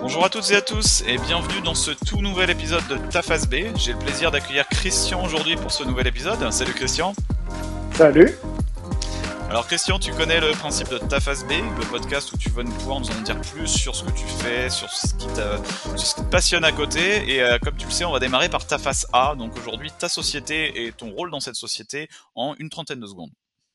Bonjour à toutes et à tous et bienvenue dans ce tout nouvel épisode de Ta Face B. J'ai le plaisir d'accueillir Christian aujourd'hui pour ce nouvel épisode. Salut Christian. Salut. Alors Christian, tu connais le principe de Ta Face B, le podcast où tu vas pouvoir nous en dire plus sur ce que tu fais, sur ce qui te passionne à côté. Et comme tu le sais, on va démarrer par Ta Face A, donc aujourd'hui ta société et ton rôle dans cette société en une trentaine de secondes.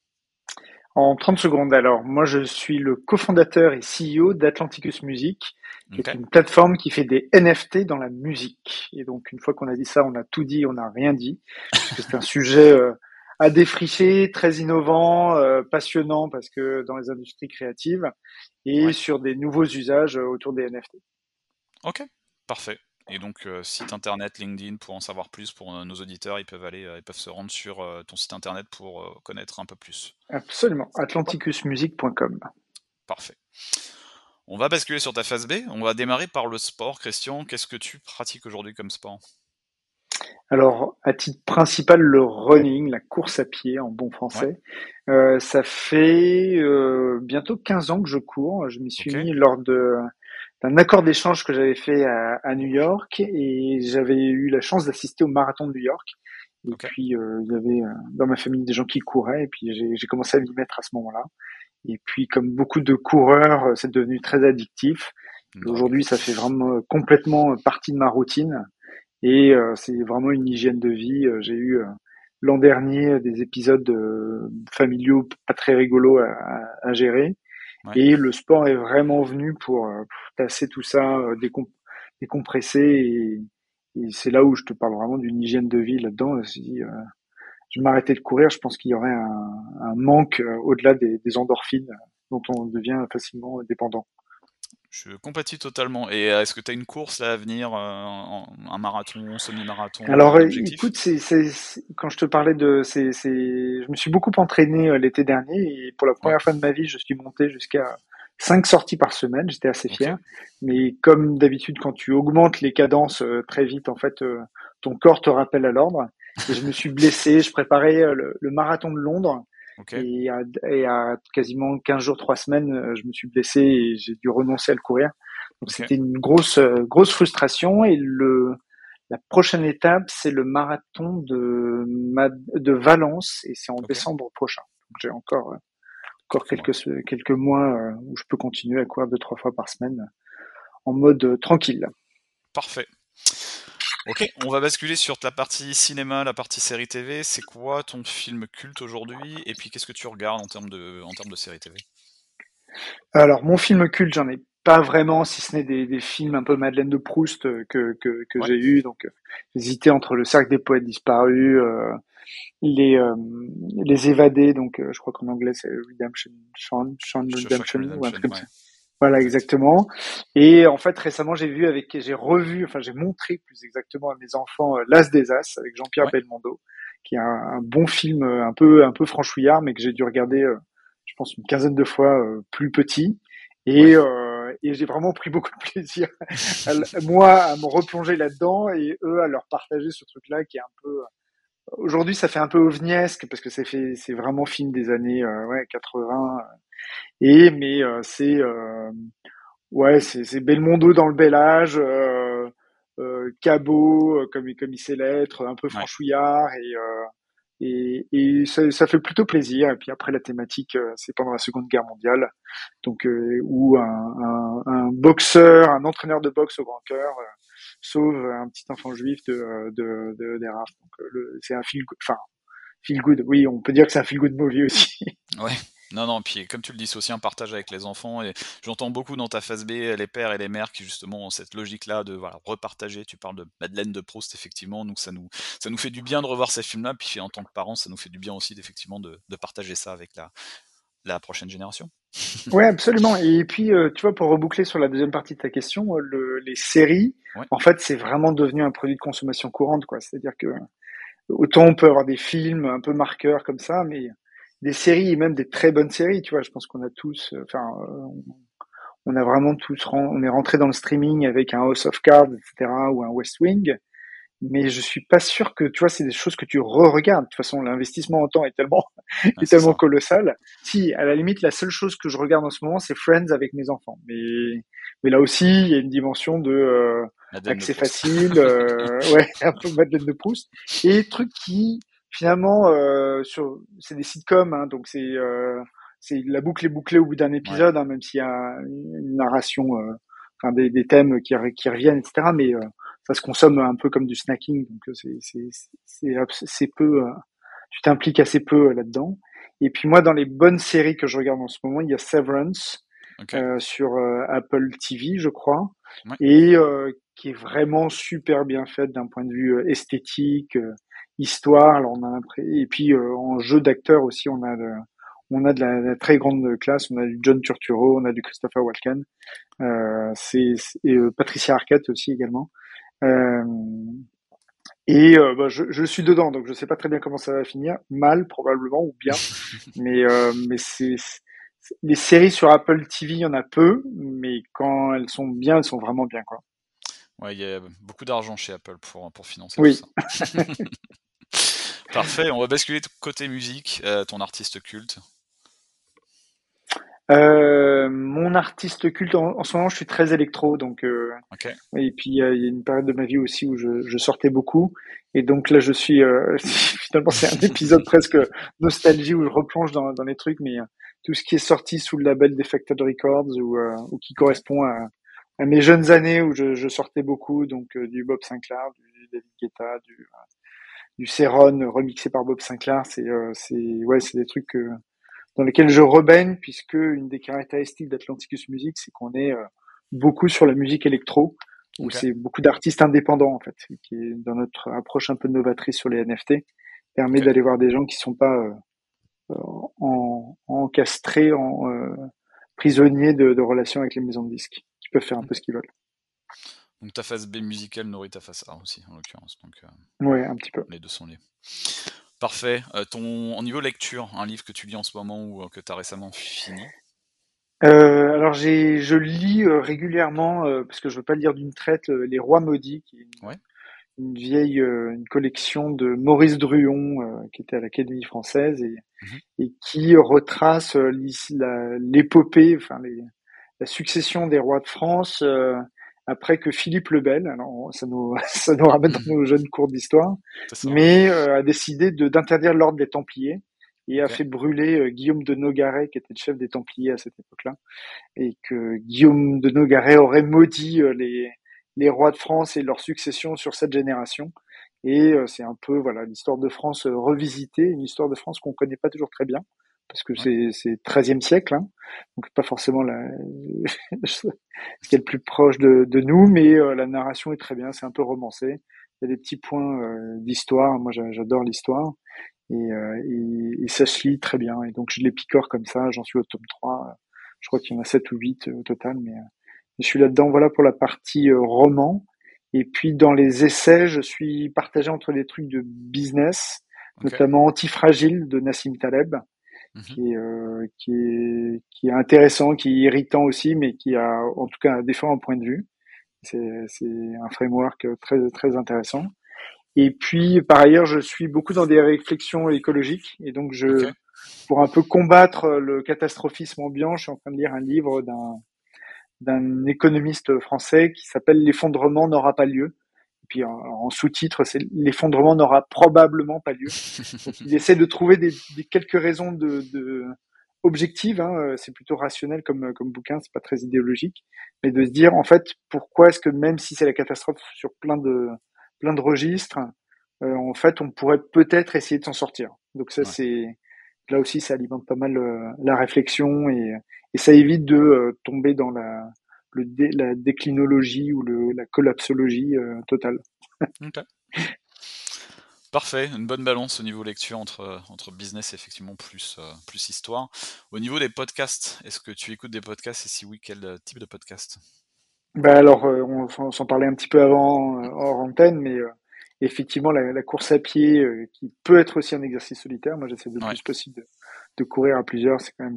En 30 secondes, alors, moi je suis le cofondateur et CEO d'Atlanticus Music, qui est une plateforme qui fait des NFT dans la musique. Et donc, une fois qu'on a dit ça, on a tout dit, on n'a rien dit, parce que c'est un sujet à défricher, très innovant, passionnant, parce que dans les industries créatives, et sur des nouveaux usages autour des NFT. Ok, parfait. Et donc, site internet, LinkedIn, pour en savoir plus pour nos auditeurs, ils peuvent se rendre sur ton site internet pour connaître un peu plus. Absolument, atlanticusmusic.com. Parfait. On va basculer sur ta phase B. On va démarrer par le sport. Christian, qu'est-ce que tu pratiques aujourd'hui comme sport ? Alors, à titre principal, le running, la course à pied en bon français. Ça fait bientôt 15 ans que je cours. Je m'y suis mis lors d'un accord d'échange que j'avais fait à New York et j'avais eu la chance d'assister au marathon de New York. Et puis, il y avait dans ma famille des gens qui couraient et puis j'ai commencé à m'y mettre à ce moment-là. Et puis, comme beaucoup de coureurs, c'est devenu très addictif. Et aujourd'hui, ça fait vraiment complètement partie de ma routine. Et c'est vraiment une hygiène de vie. J'ai eu l'an dernier des épisodes familiaux pas très rigolos à gérer. Et le sport est vraiment venu pour tasser tout ça, décompresser. Et c'est là où je te parle vraiment d'une hygiène de vie là-dedans. Si je m'arrêtais de courir, je pense qu'il y aurait un manque au-delà des endorphines dont on devient facilement dépendant. Je compatis totalement. Et est-ce que tu as une course là à venir, un marathon, semi-marathon, Alors, d'objectif ? écoute, quand je te parlais je me suis beaucoup entraîné l'été dernier et pour la première fois de ma vie, je suis monté jusqu'à 5 sorties par semaine. J'étais assez fier. Mais comme d'habitude, quand tu augmentes les cadences très vite, en fait, ton corps te rappelle à l'ordre. Et je me suis blessé. Je préparais le marathon de Londres. Et à quasiment 15 jours, 3 semaines, je me suis blessé et j'ai dû renoncer à le courir. Donc c'était une grosse frustration. Et la prochaine étape, c'est le marathon de Valence et c'est en décembre prochain. Donc j'ai encore quelques mois où je peux continuer à courir 2-3 fois par semaine en mode tranquille. Parfait. Ok, on va basculer sur la partie cinéma, la partie série TV. C'est quoi ton film culte aujourd'hui ? Et puis qu'est-ce que tu regardes en termes de série TV ? Alors mon film culte, j'en ai pas vraiment, si ce n'est des films un peu Madeleine de Proust que j'ai eu. Donc j'hésitais entre Le Cercle des Poètes Disparus, les Évadés. Donc je crois qu'en anglais c'est Redemption, Sean Redemption ou un truc comme ça. Voilà, exactement. Et en fait, récemment, j'ai montré plus exactement à mes enfants L'As des As avec Jean-Pierre Belmondo, qui est un bon film un peu franchouillard, mais que j'ai dû regarder, je pense, une quinzaine de fois plus petit. Et j'ai vraiment pris beaucoup de plaisir, moi, à me replonger là-dedans et eux à leur partager ce truc-là qui est un peu... Aujourd'hui, ça fait un peu ovniesque parce que c'est vraiment film des années 80. Mais c'est Belmondo dans le bel âge, Cabot comme il sait l'être, un peu franchouillard et ça fait plutôt plaisir. Et puis après la thématique, c'est pendant la Seconde Guerre mondiale, donc où un boxeur, un entraîneur de boxe au grand cœur sauve un petit enfant juif des rafles. Donc c'est un feel good. Oui, on peut dire que c'est un feel good movie aussi. Ouais. Non, puis comme tu le dis, c'est aussi un partage avec les enfants, et j'entends beaucoup dans ta phase B les pères et les mères qui justement ont cette logique-là de repartager. Tu parles de Madeleine de Proust, effectivement, donc ça nous fait du bien de revoir ces films-là, puis en tant que parents, ça nous fait du bien aussi effectivement de partager ça avec la prochaine génération. Ouais, absolument. Et puis, tu vois, pour reboucler sur la deuxième partie de ta question, les séries, en fait, c'est vraiment devenu un produit de consommation courante, quoi. C'est-à-dire que autant on peut avoir des films un peu marqueurs comme ça, mais des séries et même des très bonnes séries, tu vois. Je pense qu'on a tous, on a vraiment tous, on est rentré dans le streaming avec un House of Cards, etc., ou un West Wing. mais je suis pas sûr que, tu vois, c'est des choses que tu re-regardes. De toute façon, l'investissement en temps est tellement, Ouais, est c'est tellement ça. colossal. Si, à la limite, la seule chose que je regarde en ce moment, c'est Friends avec mes enfants. Mais là aussi, il y a une dimension de Madeleine de accès Proust. facile, ouais, un peu Madeleine de Proust, et trucs qui finalement, c'est des sitcoms, hein, donc c'est la boucle est bouclée au bout d'un Ouais. épisode, hein, même s'il y a une narration, enfin des thèmes qui reviennent, etc. Mais ça se consomme un peu comme du snacking, donc c'est peu, tu t'impliques assez peu là-dedans. Et puis moi, dans les bonnes séries que je regarde en ce moment, il y a Severance OK. sur Apple TV, je crois, Ouais. et qui est vraiment super bien faite d'un point de vue esthétique, histoire. Alors et puis en jeu d'acteur aussi, on a de la très grande classe. On a du John Turturro, on a du Christopher Walken, et Patricia Arquette aussi également. Euh, et bah, je suis dedans, donc je sais pas très bien comment ça va finir. Mal probablement ou bien, mais les séries sur Apple TV, il y en a peu, mais quand elles sont bien, elles sont vraiment bien, quoi. Ouais, il y a beaucoup d'argent chez Apple pour financer tout Oui. ça. Parfait, on va basculer côté musique, ton artiste culte. Mon artiste culte en ce moment, je suis très électro, donc OK. et puis il y a une période de ma vie aussi où je sortais beaucoup, et donc là je suis finalement c'est un épisode presque nostalgie où je replonge dans les trucs, mais tout ce qui est sorti sous le label Defected Records ou qui OK. correspond à mes jeunes années où je sortais beaucoup, donc du Bob Sinclair, du David Guetta, du Céron remixé par Bob Sinclair, c'est des trucs dans lesquels je rebaigne, puisque une des caractéristiques d'Atlanticus Music, c'est qu'on est beaucoup sur la musique électro, où OK. c'est beaucoup d'artistes indépendants, en fait, qui est dans notre approche un peu novatrice sur les NFT, permet OK. d'aller voir des gens qui sont pas encastrés, prisonniers de relations avec les maisons de disques, qui peuvent faire un peu OK. ce qu'ils veulent. Donc ta phase B musicale nourrit ta phase A aussi, en l'occurrence, donc Ouais, un petit peu. les 2 sont liés. Parfait, ton au niveau lecture, un livre que tu lis en ce moment ou que tu as récemment fini? Alors je lis régulièrement, parce que je veux pas lire d'une traite, Les Rois maudits, qui est Ouais? une collection de Maurice Druon, qui était à l'Académie française, Mmh. et qui retrace l'épopée, enfin la succession des rois de France après que Philippe le Bel, alors ça nous ça nous ramène dans nos jeunes cours d'histoire, C'est ça, ouais. mais a décidé d'interdire l'ordre des Templiers et a OK. fait brûler Guillaume de Nogaret, qui était le chef des Templiers à cette époque-là, et que Guillaume de Nogaret aurait maudit les rois de France et leur succession sur cette génération. Et c'est un peu voilà l'histoire de France revisitée, une histoire de France qu'on connaît pas toujours très bien, parce que Ouais. c'est 13e siècle, hein, donc pas forcément ce qui est le plus proche de nous, mais la narration est très bien, c'est un peu romancé. Il y a des petits points d'histoire, moi j'adore l'histoire, et ça se lit très bien. Et donc je les picore comme ça, j'en suis au tome 3. Je crois qu'il y en a 7 ou 8 au total, mais je suis là-dedans. Voilà pour la partie roman. Et puis dans les essais, je suis partagé entre des trucs de business, OK. notamment Antifragile de Nassim Taleb, Mmh. qui est intéressant, qui est irritant aussi, mais qui a en tout cas un différent point de vue. C'est un framework très très intéressant. Et puis, par ailleurs, je suis beaucoup dans des réflexions écologiques. Et donc, OK. pour un peu combattre le catastrophisme ambiant, je suis en train de lire un livre d'un économiste français qui s'appelle L'effondrement n'aura pas lieu. Et puis, en sous-titre, c'est L'effondrement n'aura probablement pas lieu. Donc, il essaie de trouver des quelques raisons objectives, hein, c'est plutôt rationnel comme bouquin, c'est pas très idéologique, mais de se dire, en fait, pourquoi est-ce que même si c'est la catastrophe sur plein de registres, en fait, on pourrait peut-être essayer de s'en sortir. Donc ça, Ouais. là aussi, ça alimente pas mal la réflexion, et ça évite de tomber dans la déclinologie ou la collapsologie totale. OK. Parfait, une bonne balance au niveau lecture entre business et effectivement plus histoire. Au niveau des podcasts, est-ce que tu écoutes des podcasts et si oui, quel, type de podcast? Bah alors, on s'en parlait un petit peu avant, hors antenne, mais effectivement, la course à pied, qui peut être aussi un exercice solitaire. Moi, j'essaie le Ouais, plus possible de courir à plusieurs. C'est quand même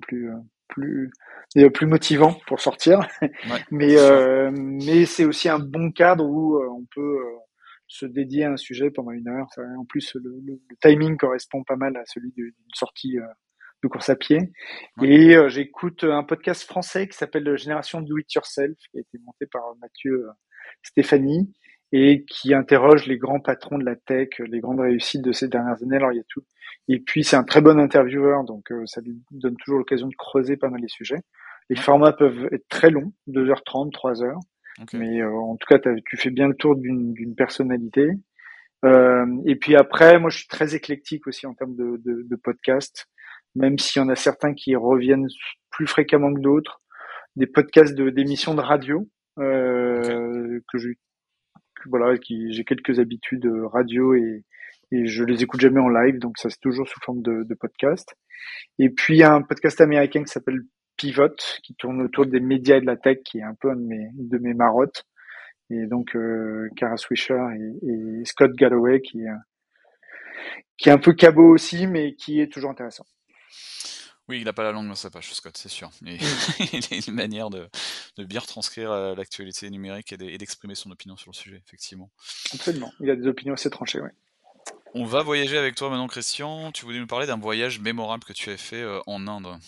plus motivant pour sortir. ouais, Mais c'est sûr. mais c'est aussi un bon cadre où on peut se dédier à un sujet pendant 1 heure. En plus, le timing correspond pas mal à celui d'une sortie de course à pied. Ouais. Et j'écoute un podcast français qui s'appelle Génération Do It Yourself, qui a été monté par Mathieu Stéphanie, et qui interroge les grands patrons de la tech, les grandes réussites de ces dernières années. Alors il y a tout. Et puis c'est un très bon intervieweur, donc ça lui donne toujours l'occasion de creuser pas mal les sujets. Les Ouais. formats peuvent être très longs, 2h30, 3 heures. OK. Mais en tout cas, tu fais bien le tour d'une personnalité. Et puis après, moi, je suis très éclectique aussi en termes de podcasts, même s'il y en a certains qui reviennent plus fréquemment que d'autres. Des podcasts d'émissions de radio OK. que voilà, j'ai quelques habitudes radio et je les écoute jamais en live, donc ça c'est toujours sous forme de podcast. Et puis il y a un podcast américain qui s'appelle Pivot, qui tourne autour Ouais. des médias et de la tech, qui est un peu une de mes marottes. Et donc Kara Swisher et Scott Galloway qui est un peu cabot aussi, mais qui est toujours intéressant. Oui, il a pas la langue dans sa poche, Scott, c'est sûr. Et Mm, il a une manière de bien retranscrire, l'actualité numérique et d'exprimer son opinion sur le sujet, effectivement. absolument. Il a des opinions assez tranchées, ouais. On va voyager avec toi maintenant, Christian. Tu voulais nous parler d'un voyage mémorable que tu as fait, en Inde?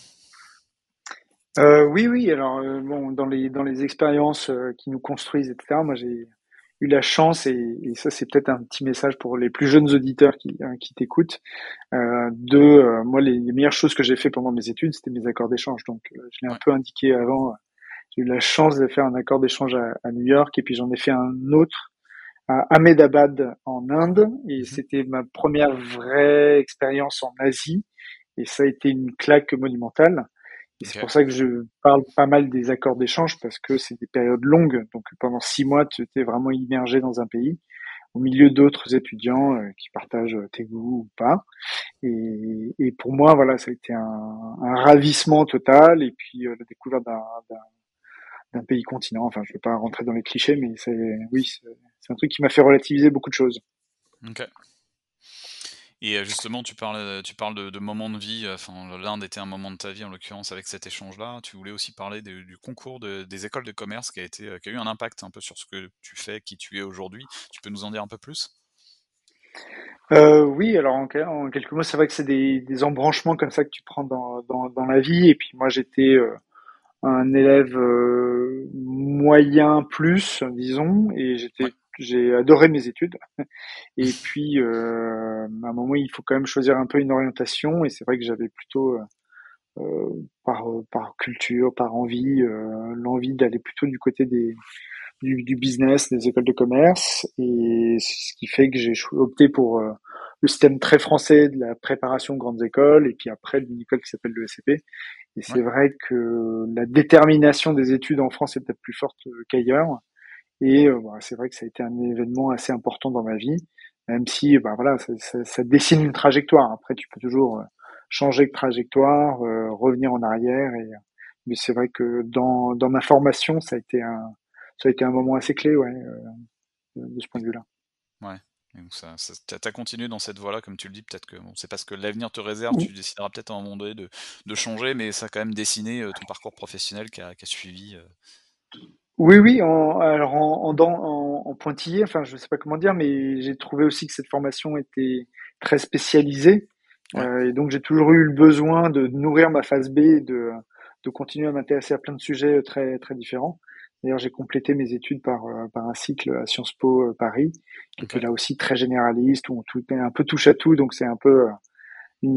Oui, oui. Alors bon, dans les expériences qui nous construisent, etc. Moi, j'ai eu la chance et ça, c'est peut-être un petit message pour les plus jeunes auditeurs qui t'écoutent. Moi, les meilleures choses que j'ai fait pendant mes études, c'était mes accords d'échange. Donc, je l'ai un Ouais. peu indiqué avant. J'ai eu la chance de faire un accord d'échange à New York et puis j'en ai fait un autre à Ahmedabad en Inde et Mmh. c'était ma première vraie expérience en Asie et ça a été une claque monumentale. Et c'est OK. pour ça que je parle pas mal des accords d'échange parce que c'est des périodes longues. Donc pendant 6 mois, tu étais vraiment immergé dans un pays au milieu d'autres étudiants qui partagent tes goûts ou pas. Et pour moi, voilà, ça a été un ravissement total et puis la découverte d'un pays continent. Enfin, je ne vais pas rentrer dans les clichés, mais oui, c'est un truc qui m'a fait relativiser beaucoup de choses. OK. Et justement, tu parles de moments de vie, enfin, l'Inde était un moment de ta vie, en l'occurrence, avec cet échange-là. Tu voulais aussi parler du concours des écoles de commerce qui a eu un impact un peu sur ce que tu fais, qui tu es aujourd'hui. Tu peux nous en dire un peu plus? Oui, alors en quelques mots, c'est vrai que c'est des embranchements comme ça que tu prends dans la vie. Et puis moi, j'étais un élève moyen plus, disons, et Ouais. j'ai adoré mes études. Et puis, à un moment, il faut quand même choisir un peu une orientation. Et c'est vrai que j'avais plutôt, par culture, par envie, l'envie d'aller plutôt du côté du business, des écoles de commerce. Et ce qui fait que j'ai opté pour le système très français de la préparation aux grandes écoles. Et puis après, une école qui s'appelle le SCP. Et Ouais. c'est vrai que la détermination des études en France est peut-être plus forte qu'ailleurs. Et voilà, c'est vrai que ça a été un événement assez important dans ma vie, même si bah, voilà, ça dessine une trajectoire. Après, tu peux toujours changer de trajectoire, revenir en arrière. Mais c'est vrai que dans ma formation, ça a été un moment assez clé, ouais, de ce point de vue-là. Ouais. Et donc tu continué dans cette voie-là, comme tu le dis, peut-être que bon, c'est pas ce que l'avenir te réserve, tu décideras peut-être à un moment donné de changer, mais ça a quand même dessiné, ton parcours professionnel qui a suivi, Oui, oui, alors en pointillé, enfin je sais pas comment dire, mais j'ai trouvé aussi que cette formation était très spécialisée, Ouais. et donc j'ai toujours eu le besoin de nourrir ma phase B et de continuer à m'intéresser à plein de sujets très très différents. D'ailleurs, j'ai complété mes études par un cycle à Sciences Po Paris, qui était OK. là aussi très généraliste, où tout est un peu touche à tout, donc c'est un peu une,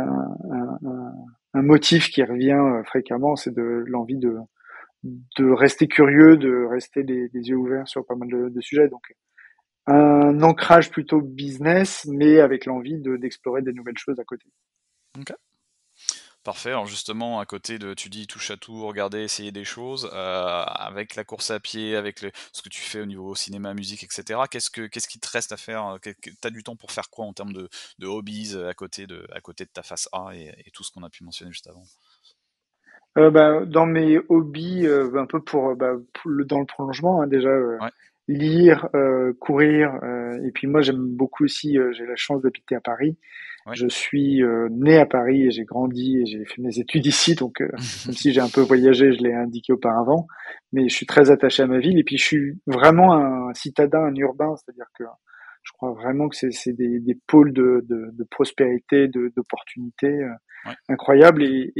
un motif qui revient fréquemment, c'est de l'envie de rester curieux, de rester les yeux ouverts sur pas mal de sujets. Donc, un ancrage plutôt business, mais avec l'envie d'explorer des nouvelles choses à côté. OK. Parfait. Alors justement, à côté de tu dis touche à tout, regarder, essayer des choses, avec la course à pied, avec ce que tu fais au niveau cinéma, musique, et cetera, qu'est-ce qui te reste à faire, tu du temps pour faire quoi en termes de hobbies, à côté de ta face A et tout ce qu'on a pu mentionner juste avant? Bah, dans mes hobbies, un peu dans le prolongement, hein, déjà, Ouais. lire, courir, et puis moi j'aime beaucoup aussi, j'ai la chance d'habiter à Paris, Ouais. Je suis né à Paris et j'ai grandi et j'ai fait mes études ici, donc même si j'ai un peu voyagé, je l'ai indiqué auparavant, mais je suis très attaché à ma ville et puis je suis vraiment un citadin, un urbain, c'est-à-dire que je crois vraiment que c'est des pôles de prospérité, d'opportunités Ouais. incroyables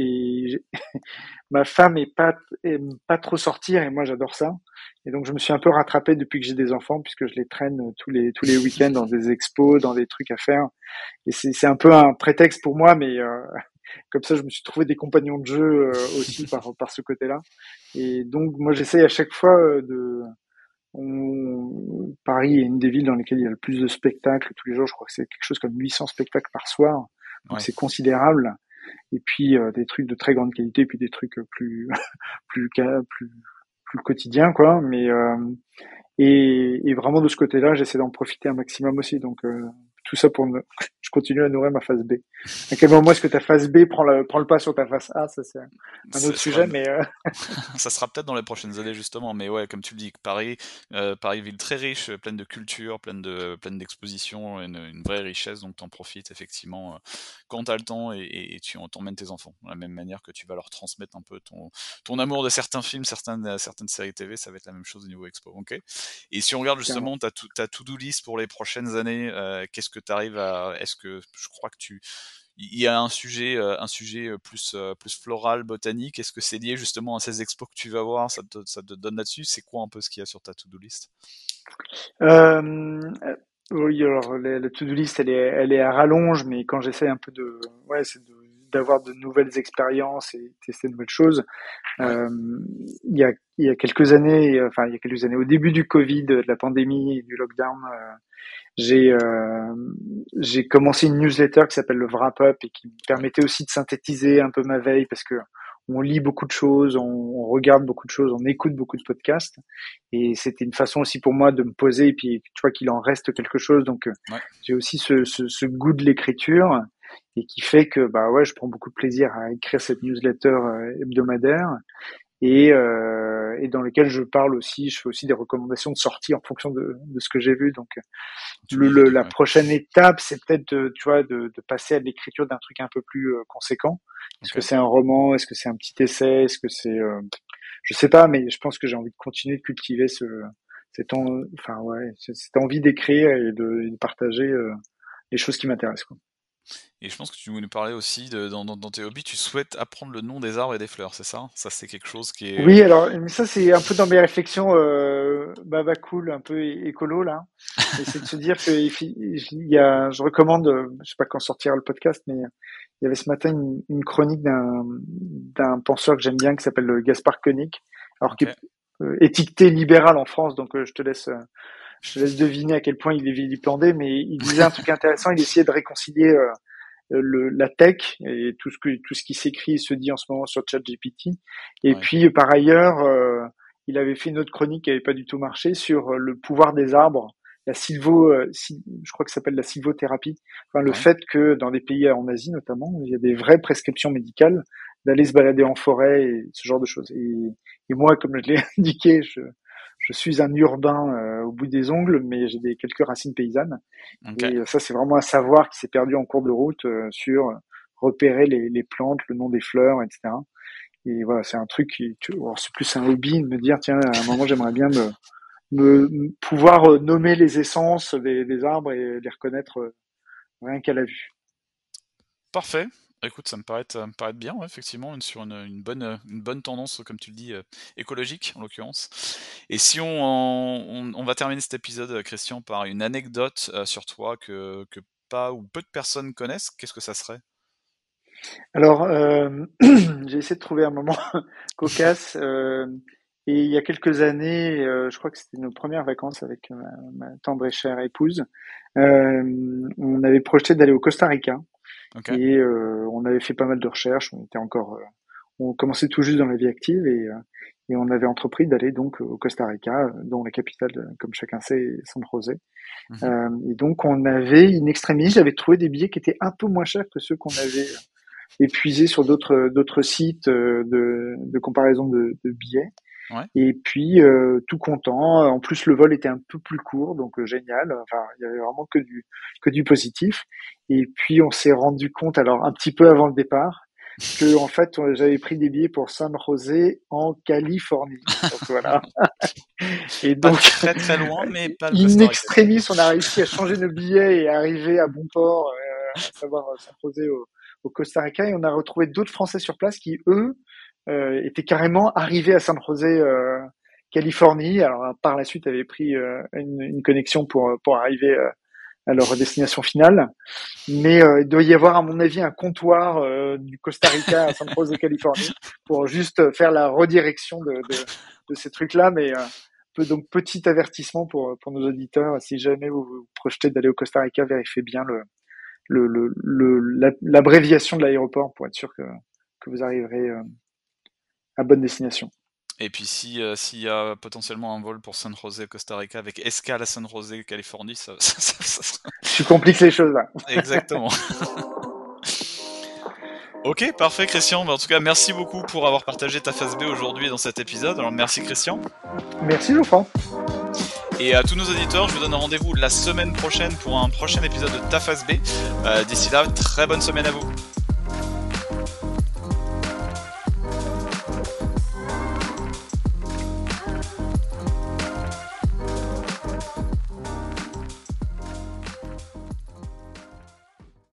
ma femme aime pas trop sortir et moi j'adore ça. Et donc je me suis un peu rattrapé depuis que j'ai des enfants puisque je les traîne tous les week-ends dans des expos, dans des trucs à faire. Et c'est un peu un prétexte pour moi, mais comme ça je me suis trouvé des compagnons de jeu aussi par ce côté-là. Et donc moi j'essaye à chaque fois Paris est une des villes dans lesquelles il y a le plus de spectacles tous les jours. Je crois que c'est quelque chose comme 800 spectacles par soir. Donc Ouais. c'est considérable. Et puis des trucs de très grande qualité, puis des trucs plus plus plus quotidiens quoi. Mais et vraiment de ce côté-là, j'essaie d'en profiter un maximum aussi. Donc tout ça pour je continue à nourrir ma phase B. À quel moment est-ce que ta phase B prend le pas sur ta phase A? Ça c'est un autre Ça sera sujet, mais Ça sera peut-être dans les prochaines années justement, mais ouais, comme tu le dis, Paris, Paris ville très riche, pleine de culture, pleine d'expositions, une vraie richesse, donc t'en profites effectivement, quand tu as le temps et tu t'emmènes tes enfants. De la même manière que tu vas leur transmettre un peu ton amour de certains films, certaines séries TV, ça va être la même chose au niveau expo, OK. Et si on regarde carrément. justement ta to-do list pour les prochaines années, qu'est-ce que tu arrives à est-ce que je crois que il y a un sujet plus floral, botanique. Est-ce que c'est lié justement à ces expos que tu vas voir? Ça te donne là-dessus? C'est quoi un peu ce qu'il y a sur ta to-do list? Euh, oui, alors la to-do list, elle est à rallonge, mais quand j'essaie un peu ouais, d'avoir de nouvelles expériences et tester de nouvelles choses. Ouais, Euh, il y a quelques années, enfin il y a quelques années, au début du Covid, de la pandémie, et du lockdown, j'ai j'ai commencé une newsletter qui s'appelle le Wrap Up et qui me ouais, permettait aussi de synthétiser un peu ma veille parce que on lit beaucoup de choses, on regarde beaucoup de choses, on écoute beaucoup de podcasts et c'était une façon aussi pour moi de me poser et puis tu vois qu'il en reste quelque chose donc ouais. j'ai aussi ce goût de l'écriture et qui fait que bah ouais je prends beaucoup de plaisir à écrire cette newsletter hebdomadaire et dans lequel je parle aussi, je fais aussi des recommandations de sortie en fonction de ce que j'ai vu. Donc Tu divulgues, la ouais. prochaine étape, c'est peut-être tu vois de passer à l'écriture d'un truc un peu plus conséquent. Est-ce que OK. c'est un roman? Est-ce que c'est un petit essai? Est-ce que c'est je sais pas, mais je pense que j'ai envie de continuer de cultiver enfin ouais, cette envie d'écrire et de partager les choses qui m'intéressent quoi. Et je pense que tu voulais nous parler aussi dans tes hobbies, tu souhaites apprendre le nom des arbres et des fleurs, c'est ça? Ça, c'est quelque chose qui est Oui, alors mais ça c'est un peu dans mes réflexions baba cool, un peu écolo là. Et c'est de se dire que je recommande, je sais pas quand sortira le podcast, mais il y avait ce matin une chronique d'un penseur que j'aime bien qui s'appelle Gaspard Koenig, alors qui est OK, étiqueté libéral en France, donc je te laisse deviner à quel point il est vilipendé, mais il disait un truc intéressant, il essayait de réconcilier la tech et tout ce qui s'écrit et se dit en ce moment sur ChatGPT. Et ouais, puis par ailleurs, il avait fait une autre chronique qui avait pas du tout marché sur le pouvoir des arbres, je crois que ça s'appelle la sylvothérapie. Enfin, le ouais. fait que dans des pays en Asie notamment, il y a des vraies prescriptions médicales d'aller se balader en forêt et ce genre de choses. Et moi, comme je l'ai indiqué, je suis un urbain au bout des ongles, mais j'ai quelques racines paysannes. OK. Et ça, c'est vraiment un savoir qui s'est perdu en cours de route sur repérer les plantes, le nom des fleurs, etc. Et voilà, c'est un truc alors, c'est plus un hobby de me dire, tiens, à un moment, j'aimerais bien pouvoir nommer les essences des arbres et les reconnaître rien qu'à la vue. Parfait. Écoute, ça me paraît bien, ouais, effectivement, sur une bonne tendance, comme tu le dis, écologique, en l'occurrence. Et si on va terminer cet épisode, Christian, par une anecdote, sur toi que pas ou peu de personnes connaissent, qu'est-ce que ça serait? Alors, j'ai essayé de trouver un moment cocasse. Et il y a quelques années, je crois que c'était nos premières vacances avec ma tendre et chère épouse. On avait projeté d'aller au Costa Rica OK, et on avait fait pas mal de recherches. On commençait tout juste dans la vie active et on avait entrepris d'aller donc au Costa Rica, dont la capitale, comme chacun sait, est San José. mmh, Et donc on avait in extremis, j'avais trouvé des billets qui étaient un peu moins chers que ceux qu'on avait épuisés sur d'autres sites de comparaison de billets. Ouais. Et puis tout content. En plus, le vol était un peu plus court, donc génial. Enfin, il y avait vraiment que du positif. Et puis on s'est rendu compte, alors un petit peu avant le départ, que en fait j'avais pris des billets pour San José en Californie. Donc voilà. Et Pas donc très, très loin, mais pas le in Costa Rica. extremis, on a réussi à changer nos billets et arriver à bon port, à savoir San José au Costa Rica. Et on a retrouvé d'autres Français sur place qui, eux, étaient carrément arrivés à San José, Californie. Alors par la suite, avaient pris une connexion pour arriver à leur destination finale. Mais il doit y avoir, à mon avis, un comptoir du Costa Rica à San José, Californie, pour juste faire la redirection de ces trucs-là. Mais donc petit avertissement pour nos auditeurs, si jamais vous vous projetez d'aller au Costa Rica, vérifiez bien l'abréviation de l'aéroport pour être sûr que vous arriverez à bonne destination. Et puis s'il y a potentiellement un vol pour San José, Costa Rica, avec escale à San José, Californie, ça sera... Tu compliques les choses là. Exactement. Ok, parfait Christian. En tout cas, merci beaucoup pour avoir partagé ta phase B aujourd'hui dans cet épisode. Alors merci Christian. Merci Geoffroy. Et à tous nos auditeurs, je vous donne rendez-vous la semaine prochaine pour un prochain épisode de Ta phase B. D'ici là, très bonne semaine à vous.